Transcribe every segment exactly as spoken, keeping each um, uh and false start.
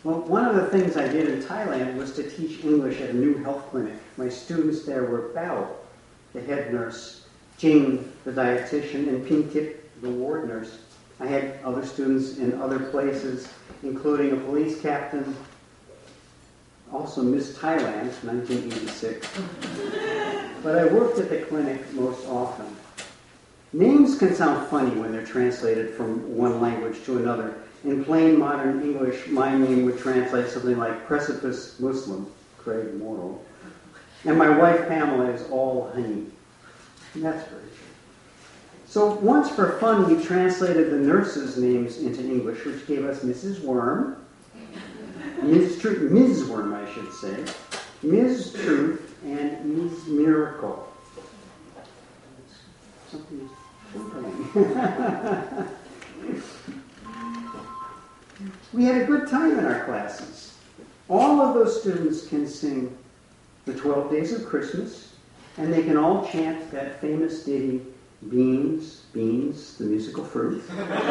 Well, one of the things I did in Thailand was to teach English at a new health clinic. My students there were Bao, the head nurse, Jing, the dietitian, and Pinkip, the ward nurse. I had other students in other places, including a police captain, also Miss Thailand, nineteen eighty-six. But I worked at the clinic most often. Names can sound funny when they're translated from one language to another. In plain modern English, my name would translate something like Precipice Muslim, Craig Morrow. And my wife Pamela is all honey. And that's very true. So once for fun, we translated the nurses' names into English, which gave us Missus Worm, Miz Truth, Miz Worm, I should say, Miz Truth, and Miz Miracle. Something is twinkling. We had a good time in our classes. All of those students can sing the twelve Days of Christmas, and they can all chant that famous ditty, Beans, Beans, the musical fruit.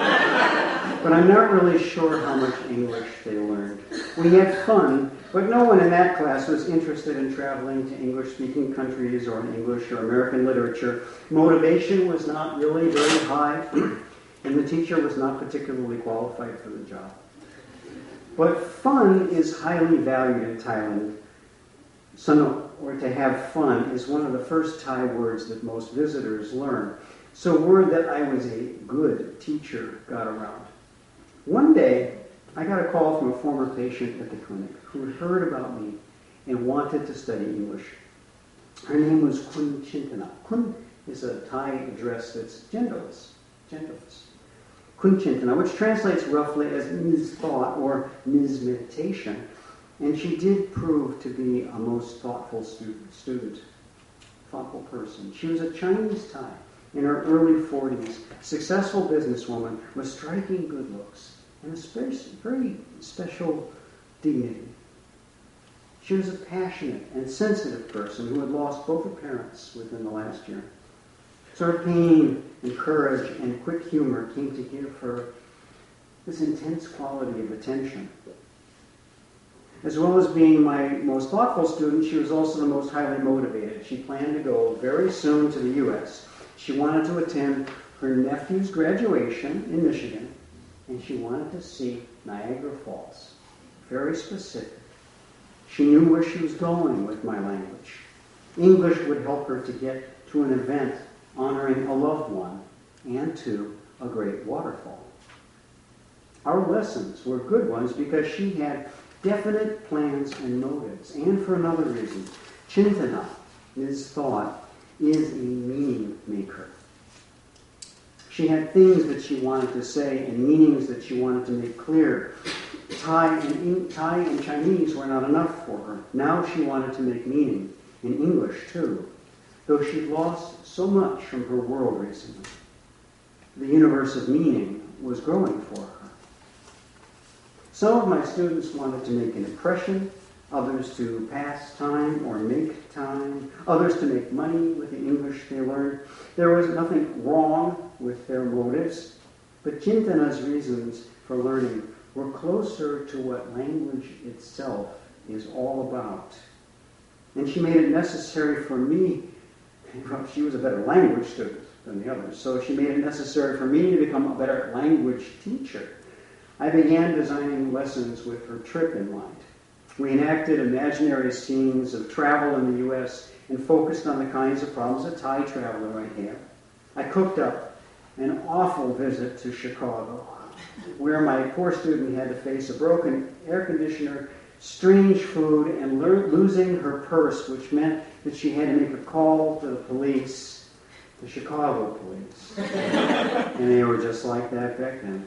But I'm not really sure how much English they learned. We had fun, but no one in that class was interested in traveling to English-speaking countries or in English or American literature. Motivation was not really very high, and the teacher was not particularly qualified for the job. But fun is highly valued in Thailand. So, or to have fun is one of the first Thai words that most visitors learn. So word that I was a good teacher got around. One day, I got a call from a former patient at the clinic who had heard about me and wanted to study English. Her name was Kun Chintana. Kun is a Thai address that's genderless. genderless. Kun Chintana, which translates roughly as Miz Thought or Miz Meditation. And she did prove to be a most thoughtful student, student, thoughtful person. She was a Chinese Thai in her early forties, successful businesswoman with striking good looks and a spe- very special dignity. She was a passionate and sensitive person who had lost both her parents within the last year. So her pain and courage and quick humor came to give her this intense quality of attention. As well as being my most thoughtful student, she was also the most highly motivated. She planned to go very soon to the U S. She wanted to attend her nephew's graduation in Michigan, and she wanted to see Niagara Falls. Very specific. She knew where she was going with my language. English would help her to get to an event honoring a loved one and to a great waterfall. Our lessons were good ones because she had definite plans and motives. And for another reason, Chintana, his thought, is a meaning maker. She had things that she wanted to say and meanings that she wanted to make clear. Thai and, Thai and Chinese were not enough for her. Now she wanted to make meaning in English too, though she'd lost so much from her world recently. The universe of meaning was growing for her. Some of my students wanted to make an impression, others to pass time or make time, others to make money with the English they learned. There was nothing wrong with their motives, but Chintana's reasons for learning were closer to what language itself is all about. And she made it necessary for me, well, she was a better language student than the others, so she made it necessary for me to become a better language teacher. I began designing lessons with her trip in mind. We enacted imaginary scenes of travel in the U S and focused on the kinds of problems a Thai traveler might have. I cooked up an awful visit to Chicago, where my poor student had to face a broken air conditioner, strange food, and lo- losing her purse, which meant that she had to make a call to the police, the Chicago police. And they were just like that back then.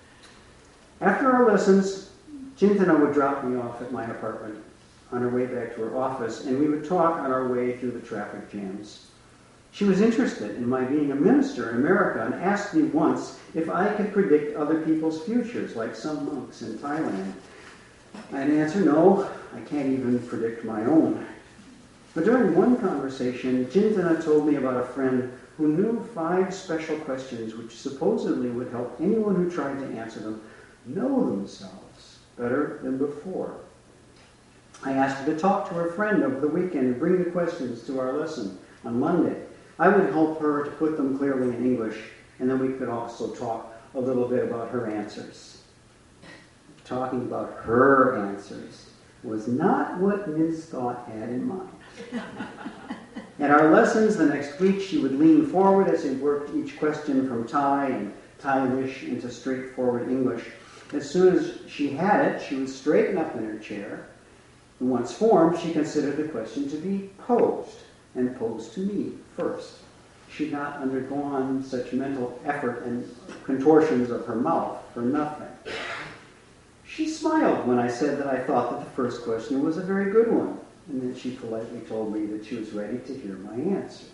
After our lessons, Chintana would drop me off at my apartment on her way back to her office, and we would talk on our way through the traffic jams. She was interested in my being a minister in America and asked me once if I could predict other people's futures, like some monks in Thailand. I'd answer, no, I can't even predict my own. But during one conversation, Chintana told me about a friend who knew five special questions which supposedly would help anyone who tried to answer them know themselves better than before. I asked her to talk to her friend over the weekend and bring the questions to our lesson on Monday. I would help her to put them clearly in English, and then we could also talk a little bit about her answers. Talking about her answers was not what Miz Thought had in mind. At our lessons the next week, she would lean forward as we worked each question from Thai and Thai-ish into straightforward English. As soon as she had it, she would straighten up in her chair. And once formed, she considered the question to be posed, and posed to me first. She had not undergone such mental effort and contortions of her mouth for nothing. She smiled when I said that I thought that the first question was a very good one, and then she politely told me that she was ready to hear my answer.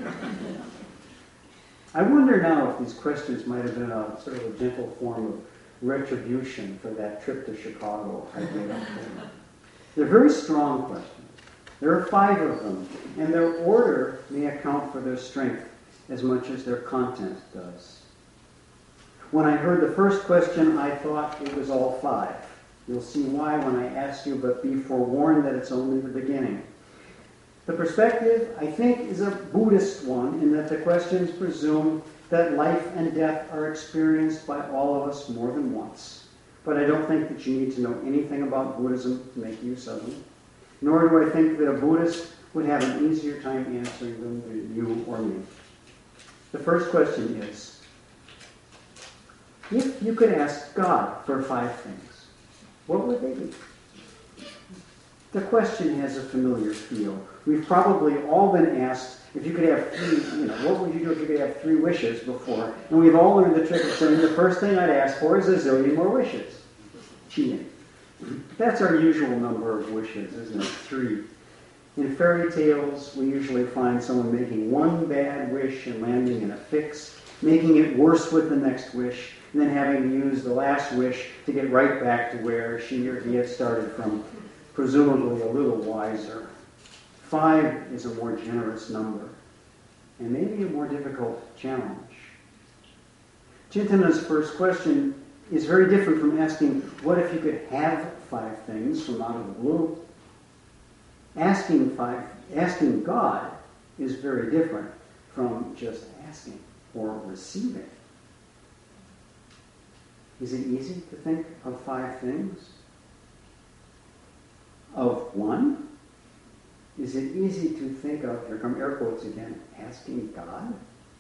I wonder now if these questions might have been a sort of a gentle form of retribution for that trip to Chicago I made up there. They're very strong questions. There are five of them, and their order may account for their strength as much as their content does. When I heard the first question, I thought it was all five. You'll see why when I ask you, but be forewarned that it's only the beginning. The perspective, I think, is a Buddhist one in that the questions presume that life and death are experienced by all of us more than once. But I don't think that you need to know anything about Buddhism to make use of them. Nor do I think that a Buddhist would have an easier time answering them than you or me. The first question is, if you could ask God for five things, what would they be? The question has a familiar feel. We've probably all been asked, if you could have three, you know, what would you do if you could have three wishes before? And we've all learned the trick of saying the first thing I'd ask for is a zillion more wishes. Cheating. That's our usual number of wishes, isn't it? Three. In fairy tales, we usually find someone making one bad wish and landing in a fix, making it worse with the next wish, and then having to use the last wish to get right back to where she or he had started from, presumably a little wiser. Five is a more generous number, and maybe a more difficult challenge. Chintana's first question is very different from asking, what if you could have five things from out of the blue? Asking five, asking God is very different from just asking or receiving. Is it easy to think of five things? Of one? Is it easy to think of, here come air quotes again, asking God?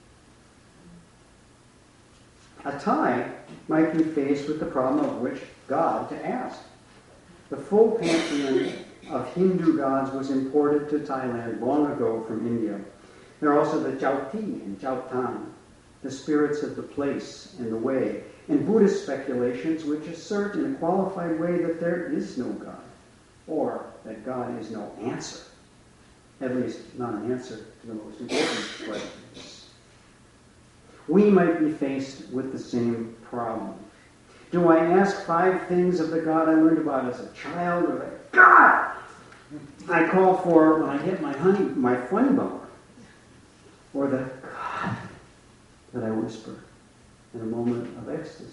A Thai might be faced with the problem of which God to ask. The full pantheon of Hindu gods was imported to Thailand long ago from India. There are also the Chao Ti and Chao Tan, the spirits of the place and the way, and Buddhist speculations which assert in a qualified way that there is no God, or that God is no answer, at least not an answer to the most important questions. We might be faced with the same problem. Do I ask five things of the God I learned about as a child, or the God I call for when I hit my honey, my funny bone, or the God that I whisper in a moment of ecstasy?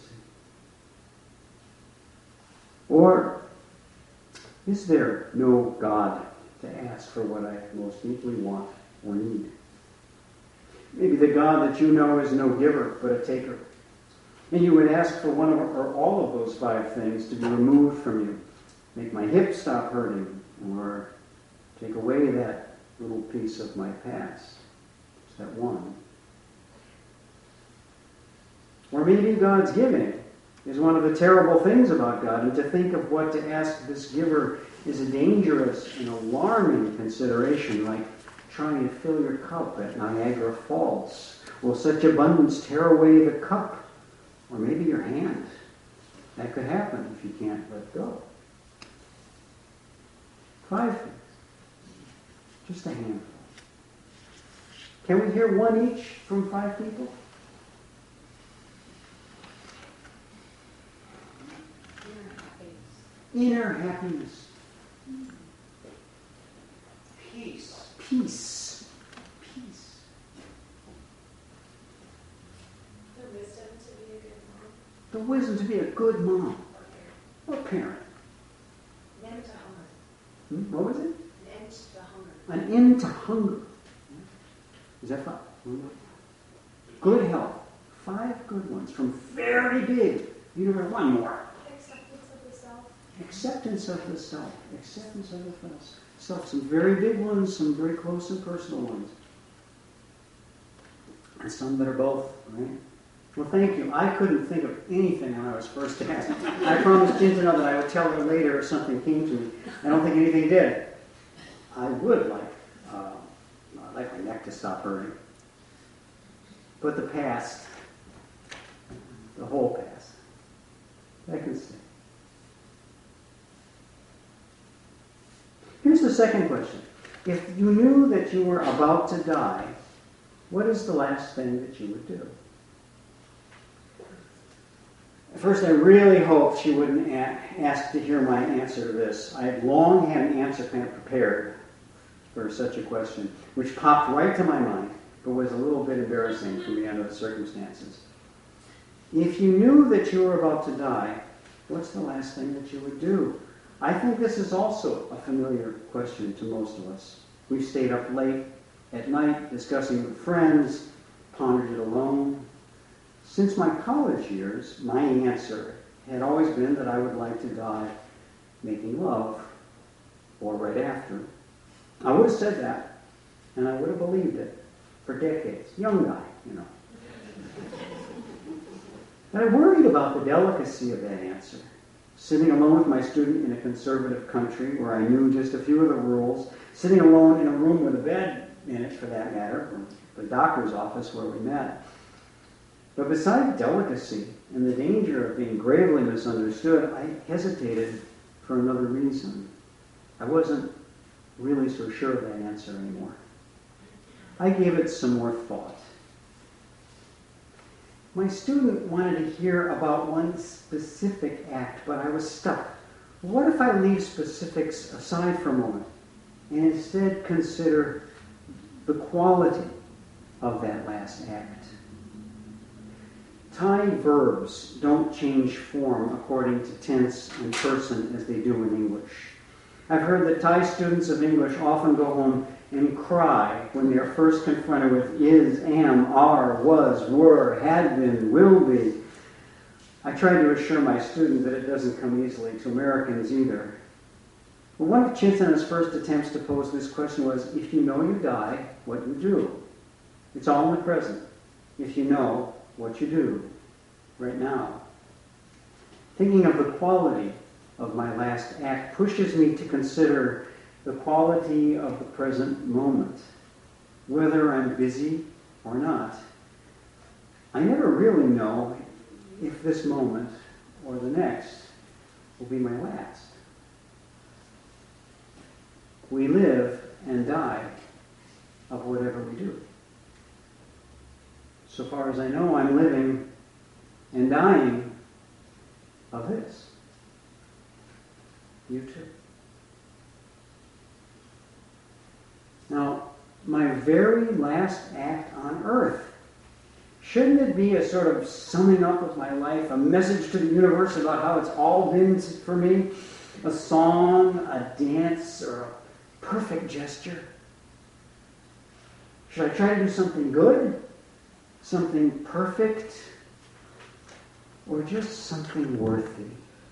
Or is there no God to ask for what I most deeply want or need? Maybe the God that you know is no giver, but a taker. And you would ask for one of, or all of those five things to be removed from you. Make my hip stop hurting, or take away that little piece of my past. Is that one? Or maybe God's giving is one of the terrible things about God, and to think of what to ask this giver is a dangerous and alarming consideration, like trying to fill your cup at Niagara Falls. Will such abundance tear away the cup? Or maybe your hand. That could happen if you can't let go. Five things. Just a handful. Can we hear one each from five people? Inner happiness. Peace. Peace. Peace. The wisdom to be a good mom. The wisdom to be a good mom. Well, parent. An end to hunger. Hmm? What was it? An end to hunger. An end to hunger. Is that five? Good health. Five good ones from very big. You know, one more. Acceptance of the self. Acceptance of the self. Acceptance of the self. Some very big ones, some very close and personal ones. And some that are both, right? Well, thank you. I couldn't think of anything when I was first asked. I promised Jinta that I would tell her later if something came to me. I don't think anything did. I would like, uh, I'd like my neck to stop hurting. But the past, the whole past, that can stay. Here's the second question. If you knew that you were about to die, what is the last thing that you would do? At first, I really hoped she wouldn't a- ask to hear my answer to this. I had long had an answer kind of prepared for such a question, which popped right to my mind, but was a little bit embarrassing for me under the circumstances. If you knew that you were about to die, what's the last thing that you would do? I think this is also a familiar question to most of us. We've stayed up late at night discussing with friends, pondered it alone. Since my college years, my answer had always been that I would like to die making love, or right after. I would have said that, and I would have believed it for decades. Young guy, you know. But I worried about the delicacy of that answer. Sitting alone with my student in a conservative country where I knew just a few of the rules, sitting alone in a room with a bed in it, for that matter, or the doctor's office where we met. But beside delicacy and the danger of being gravely misunderstood, I hesitated for another reason. I wasn't really so sure of that answer anymore. I gave it some more thought. My student wanted to hear about one specific act, but I was stuck. What if I leave specifics aside for a moment and instead consider the quality of that last act? Thai verbs don't change form according to tense and person as they do in English. I've heard that Thai students of English often go home and cry when they're first confronted with is, am, are, was, were, had been, will be. I try to assure my student that it doesn't come easily to Americans either. But one of Chintana's first attempts to pose this question was, if you know you die, what do you do? It's all in the present. If you know what you do right now. Thinking of the quality of my last act pushes me to consider the quality of the present moment, whether I'm busy or not. I never really know if this moment or the next will be my last. We live and die of whatever we do. So far as I know, I'm living and dying of this. You too. Now, my very last act on earth, shouldn't it be a sort of summing up of my life, a message to the universe about how it's all been for me? A song, a dance, or a perfect gesture? Should I try to do something good? Something perfect? Or just something worthy?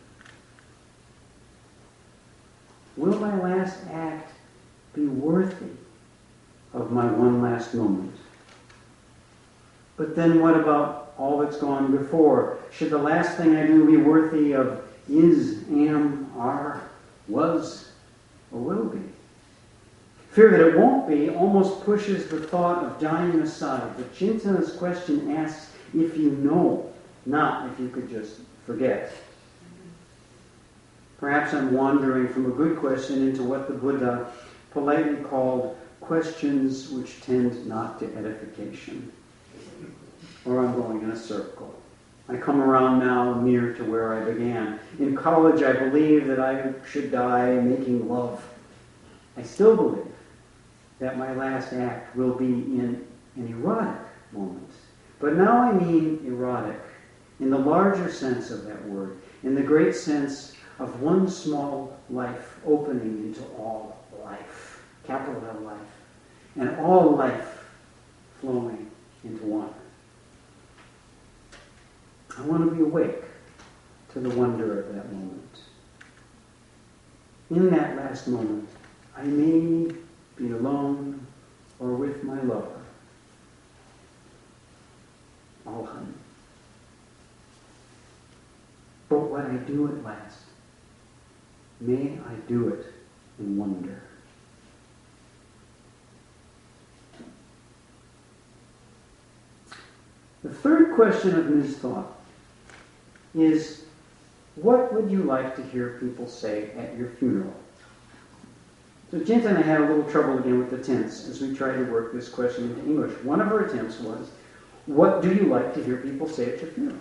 Will my last act be worthy of my one last moment? But then what about all that's gone before? Should the last thing I do be worthy of is, am, are, was, or will be? Fear that it won't be almost pushes the thought of dying aside. But Chintana's question asks if you know, not if you could just forget. Perhaps I'm wandering from a good question into what the Buddha politely called questions which tend not to edification. Or I'm going in a circle. I come around now near to where I began. In college, I believed that I should die making love. I still believe that my last act will be in an erotic moment. But now I mean erotic in the larger sense of that word, in the great sense of one small life opening into all life, capital L life, and all life flowing into one. I want to be awake to the wonder of that moment. In that last moment, I may be alone or with my lover. All honey. But when I do at last, may I do it in wonder. The third question of Miz Thought is, what would you like to hear people say at your funeral? So Jinta and I had a little trouble again with the tense as we tried to work this question into English. One of her attempts was, what do you like to hear people say at your funeral?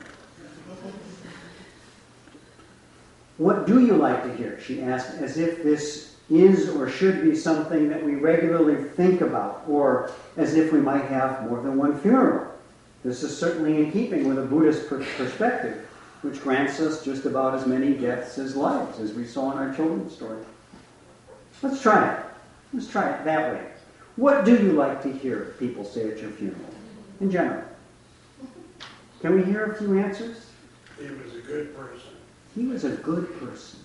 What do you like to hear? She asked, as if this is or should be something that we regularly think about, or as if we might have more than one funeral. This is certainly in keeping with a Buddhist per- perspective, which grants us just about as many deaths as lives, as we saw in our children's story. Let's try it. Let's try it that way. What do you like to hear people say at your funeral, in general? Can we hear a few answers? He was a good person. He was a good person.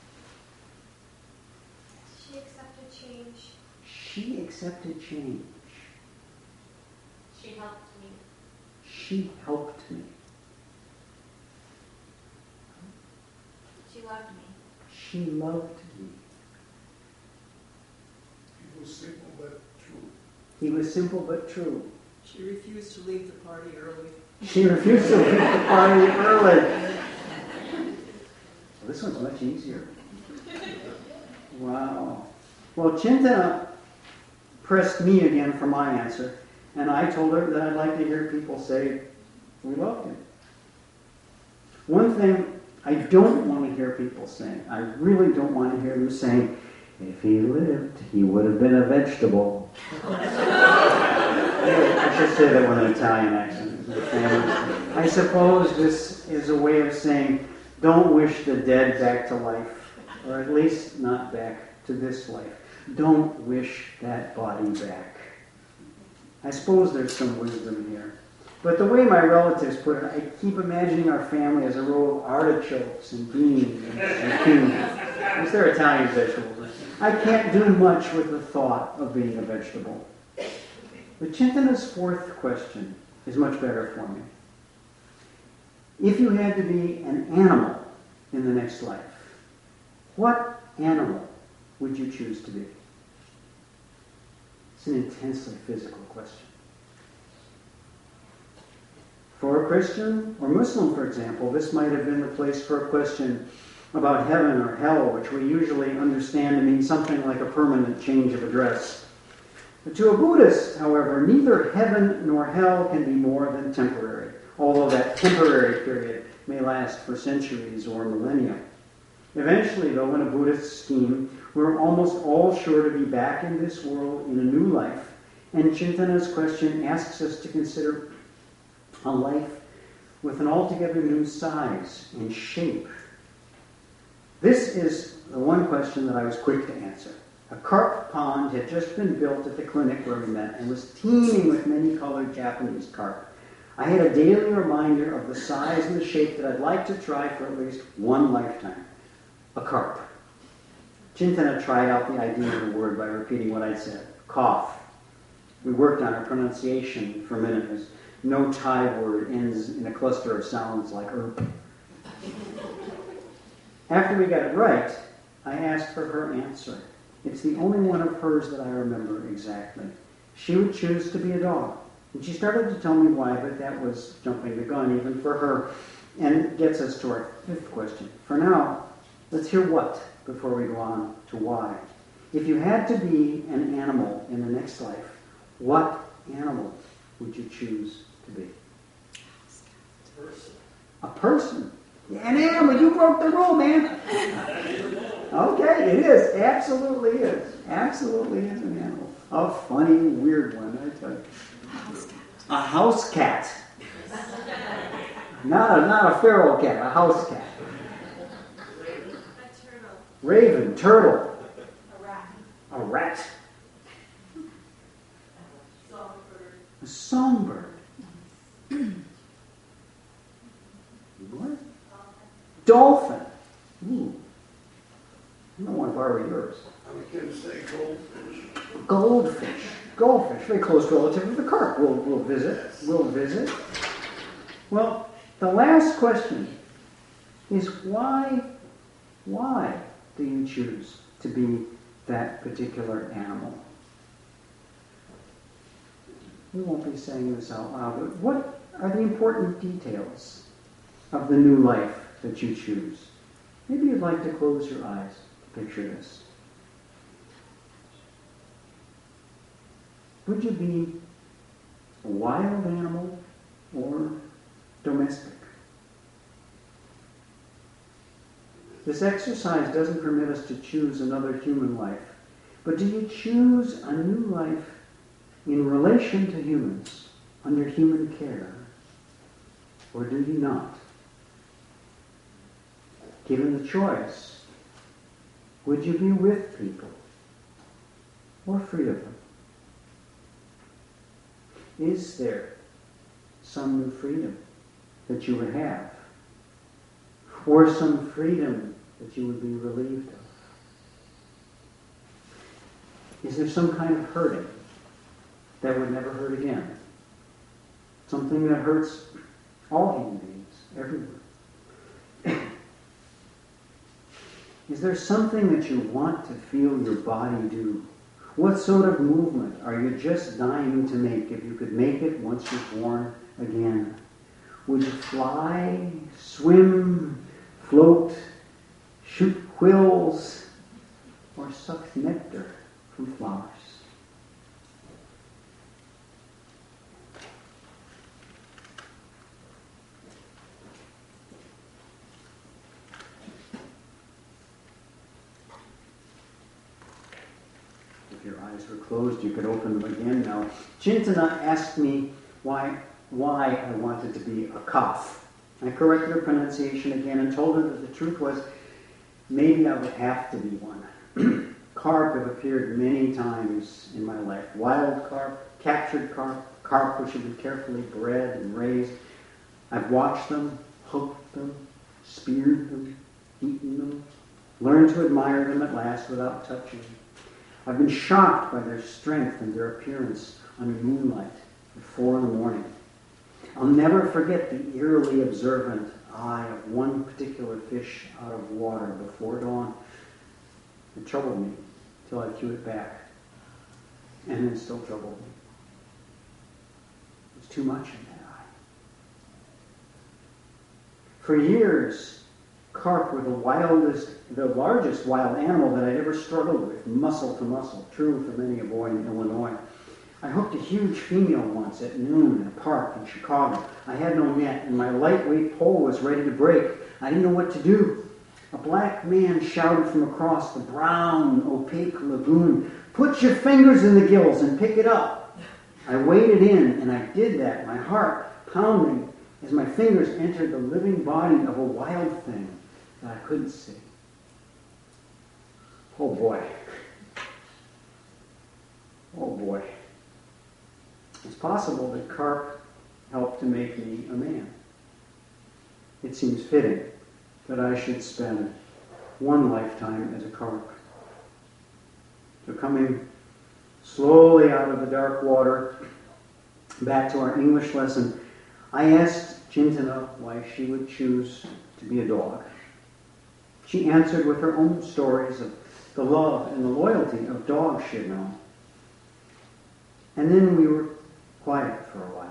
She accepted change. She accepted change. She helped me. She helped me. She loved me. She loved me. He was simple but true. He was simple but true. She refused to leave the party early. She refused to leave the party early. Well, this one's much easier. Wow. Well, Chinta pressed me again for my answer, and I told her that I'd like to hear people say, we loved him. One thing I don't want to hear people saying, I really don't want to hear them saying, if he lived, he would have been a vegetable. I should say that with an Italian accent. I suppose this is a way of saying, don't wish the dead back to life, or at least not back to this life. Don't wish that body back. I suppose there's some wisdom here. But the way my relatives put it, I keep imagining our family as a row of artichokes and beans and, and peas. Because they're Italian vegetables. I can't do much with the thought of being a vegetable. But Chintana's fourth question is much better for me. If you had to be an animal in the next life, what animal would you choose to be? It's an intensely physical question. For a Christian or Muslim, for example, this might have been the place for a question about heaven or hell, which we usually understand to mean something like a permanent change of address. But to a Buddhist, however, neither heaven nor hell can be more than temporary, although that temporary period may last for centuries or millennia. Eventually, though, in a Buddhist scheme, we're almost all sure to be back in this world in a new life, and Chintana's question asks us to consider a life with an altogether new size and shape. This is the one question that I was quick to answer. A carp pond had just been built at the clinic where we met and was teeming with many-colored Japanese carp. I had a daily reminder of the size and the shape that I'd like to try for at least one lifetime. A carp. Chintana tried out the idea of the word by repeating what I'd said. Cough. We worked on our pronunciation for a minute as no Thai word ends in a cluster of sounds like erp. After we got it right, I asked for her answer. It's the only one of hers that I remember exactly. She would choose to be a dog. And she started to tell me why, but that was jumping the gun even for her. And it gets us to our fifth question. For now, let's hear what before we go on to why. If you had to be an animal in the next life, what animal would you choose to be? A person. A person? An animal. You broke the rule, man. Okay, it is. Absolutely is. Absolutely is an animal. A funny, weird one, I tell you. A house cat. Not a, not a feral cat, a house cat. A raven, turtle, A rat. a rat, Songbird. a songbird. What? Dolphin. Ooh. I don't want to borrow yours. I was going to say goldfish. Goldfish. Goldfish, very close relative of the carp. We'll, we'll visit. We'll visit. Well, the last question is why, why do you choose to be that particular animal? We won't be saying this out loud, but what are the important details of the new life that you choose? Maybe you'd like to close your eyes to picture this. Would you be a wild animal or domestic? This exercise doesn't permit us to choose another human life, but do you choose a new life in relation to humans, under human care, or do you not? Given the choice, would you be with people or free of them? Is there some new freedom that you would have? Or some freedom that you would be relieved of? Is there some kind of hurting that would never hurt again? Something that hurts all human beings, everywhere. Is there something that you want to feel your body do? What sort of movement are you just dying to make if you could make it once you're born again? Would you fly, swim, float, shoot quills, or suck nectar from flowers? If your eyes were closed, you could open them again now. Chintana asked me why why I wanted to be a calf. I corrected her pronunciation again and told her that the truth was maybe I would have to be one. Carp have appeared many times in my life. Wild carp, captured carp, carp which have been carefully bred and raised. I've watched them, hooked them, speared them, eaten them, learned to admire them at last without touching them. I've been shocked by their strength and their appearance under moonlight at four in the morning. I'll never forget the eerily observant eye of one particular fish out of water before dawn. It troubled me till I threw it back, and it still troubled me. There's too much in that eye. For years, carp were the wildest, the largest wild animal that I'd ever struggled with, muscle to muscle, true for many a boy in Illinois. I hooked a huge female once at noon in a park in Chicago. I had no net, and my lightweight pole was ready to break. I didn't know what to do. A black man shouted from across the brown, opaque lagoon, "Put your fingers in the gills and pick it up." I waded in, and I did that, my heart pounding as my fingers entered the living body of a wild thing that I couldn't see. Oh boy. Oh boy. It's possible that carp helped to make me a man. It seems fitting that I should spend one lifetime as a carp. So coming slowly out of the dark water, back to our English lesson, I asked Chintana why she would choose to be a dog. She answered with her own stories of the love and the loyalty of dogs she had known. And then we were quiet for a while.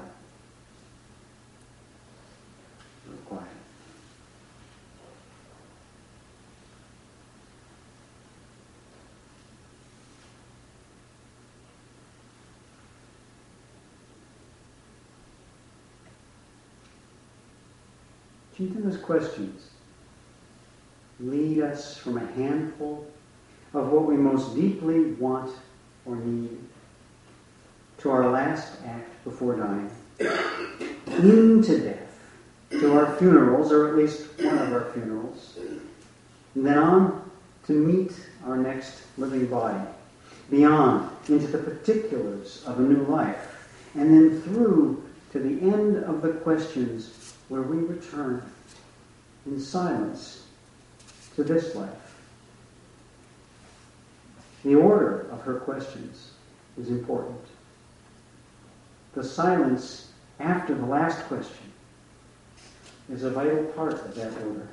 We were quiet. Chintana's questions lead us from a handful of what we most deeply want or need to our last act before dying, into death, to our funerals, or at least one of our funerals, and then on to meet our next living body, beyond into the particulars of a new life, and then through to the end of the questions where we return in silence to this life. The order of her questions is important. The silence after the last question is a vital part of that order.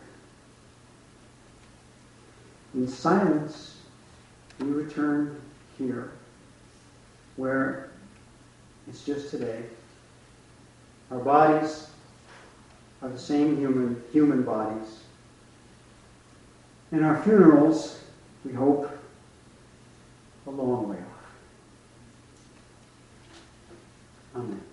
In silence, we return here, where it's just today. Our bodies are the same human, human bodies. And our funerals, we hope, a long way off. Amen.